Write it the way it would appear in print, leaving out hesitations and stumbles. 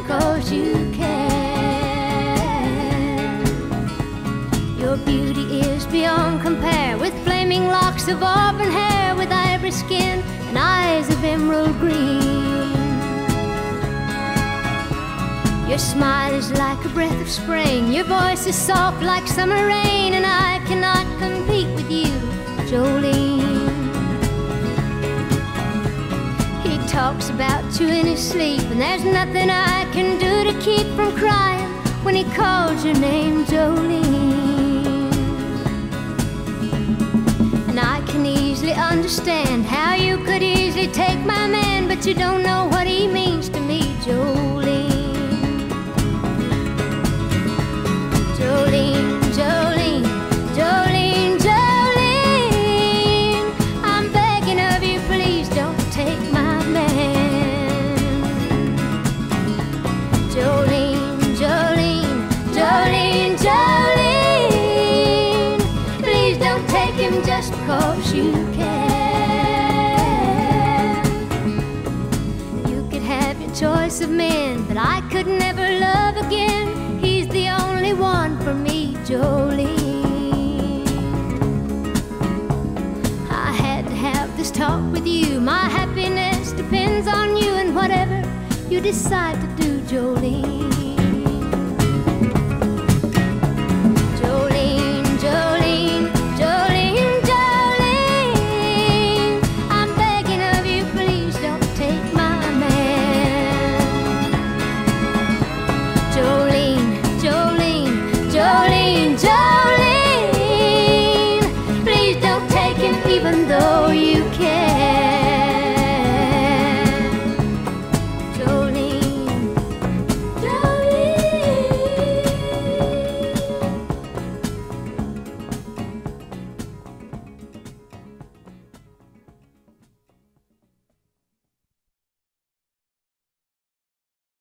because you can. Your beauty is beyond compare, with flaming locks of auburn hair, with ivory skin and eyes of emerald green. Your smile is like a breath of spring, your voice is soft like summer rain, and I cannot compete with you, Jolene. He talks about you in his sleep, and there's nothing I can do to keep from crying when he calls your name, Jolene. And I can easily understand how you could easily take my man, but you don't know what he means to me, Jolene. Jolene, Jolene, Jolene, Jolene, I'm begging of you, please don't take my man. Jolene, Jolene, Jolene, Jolene, please don't take him just because you can. You could have your choice of men, but I could never love again. He's the only one for me, Jolene. I had to have this talk with you. My happiness depends on you, and whatever you decide to do, Jolene. Jolene, Jolene, Jolene, Jolene, I'm begging of you, please don't take my man. Jolene, Jolene, Jolene, Jolene, please don't take him even though you can.